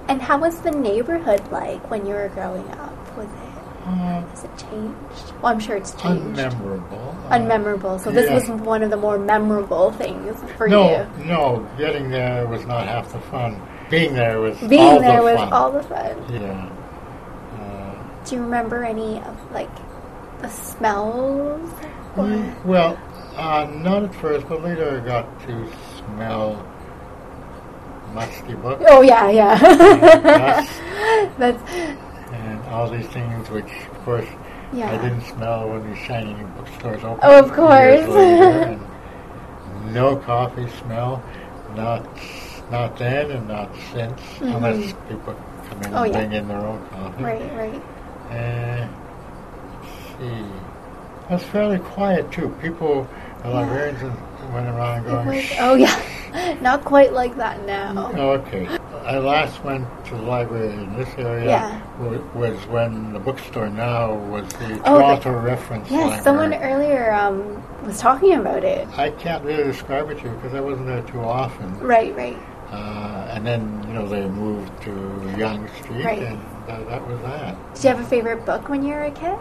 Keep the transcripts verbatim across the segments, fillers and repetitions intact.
And how was the neighborhood like when you were growing up? Was it Uh, has it changed? Well, I'm sure it's changed. unmemorable. Unmemorable. So this yeah. was one of the more memorable things for no, you. No, getting there was not half the fun. Being there was Being all there the was fun. all the fun. Yeah. Uh, Do you remember any of like the smells? Or? mm, well, uh, not at first, but later I got to smell musty books. Oh yeah, yeah. Dust, That's and all these things, which of course yeah. I didn't smell when these shiny new bookstores opened. Oh, of course. years later, and no coffee smell, not not then and not since, Mm-hmm. unless people come in Oh, and yeah. bring in their own coffee. right, right. And let's see, it was fairly quiet too. People, the Yeah. librarians, went around It going. was, Shh. oh yeah, not quite like that now. Oh, okay. I last went to the library in this area Yeah. w- was when the bookstore now was the Oh, the- Toronto Reference Yes, Library. someone earlier um, was talking about it. I can't really describe it to you because I wasn't there too often. Right, right. Uh, and then, you know, they moved to Yonge Street, Right. and uh, that was that. Did you have a favorite book when you were a kid?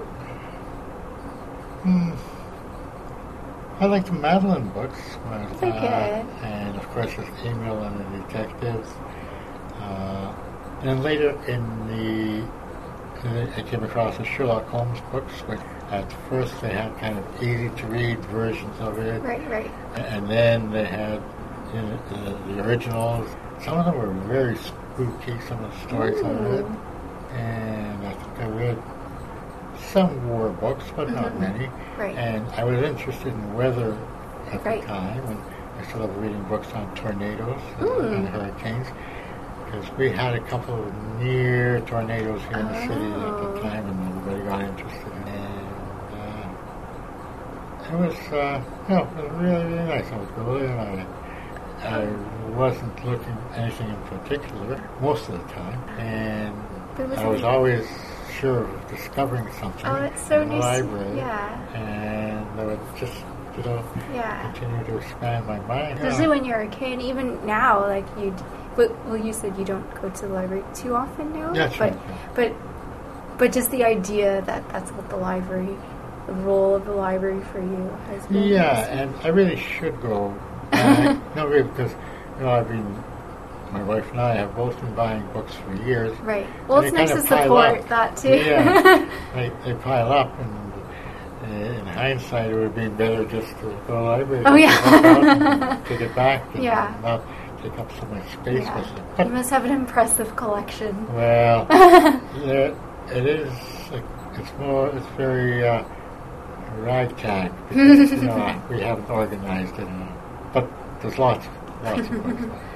Hmm. I liked the Madeline books when I was Very uh, good. and of course there's Emil and the Detectives. Uh, and later in the, in the, I came across the Sherlock Holmes books, which at first they had kind of easy to read versions of it, Right, right. and then they had you know, the, the originals. Some of them were very spooky, some of the stories I read, Ooh. and I think I read some war books, but not Mhm. many. Right. And I was interested in weather at Right. the time, and I started reading books on tornadoes and, Mm. and hurricanes, because we had a couple of near tornadoes here in the city at Oh. the time, and everybody got interested in it. And uh, it was, uh, you know, it was really, really nice. I was really, and I, I wasn't looking at anything in particular most of the time, and But it was I was like- always sure of discovering something Oh, it's so in the nice. library, Yeah, and I would just, you know, yeah. continue to expand my mind. Especially Yeah. when you're a kid, even now, like you. But well, you said you don't go to the library too often now. That's but, right, yeah. But, but just the idea that that's what the library, the role of the library for you has been. Yeah, and I really should go back. No, really, because you know I've been, my wife and I have both been buying books for years. Right. Well, And it's they nice to kind of pile support up. that too. Yeah, they, they pile up, and uh, in hindsight, it would have been better just to go to the library. Oh, pick yeah. it up and take it back, and Yeah. not take up so much space Yeah. with it. You But, must have an impressive collection. well, there, it is. Like, it's more. It's very uh, ragtag because you know we haven't organized it, uh, but there's lots, lots of books.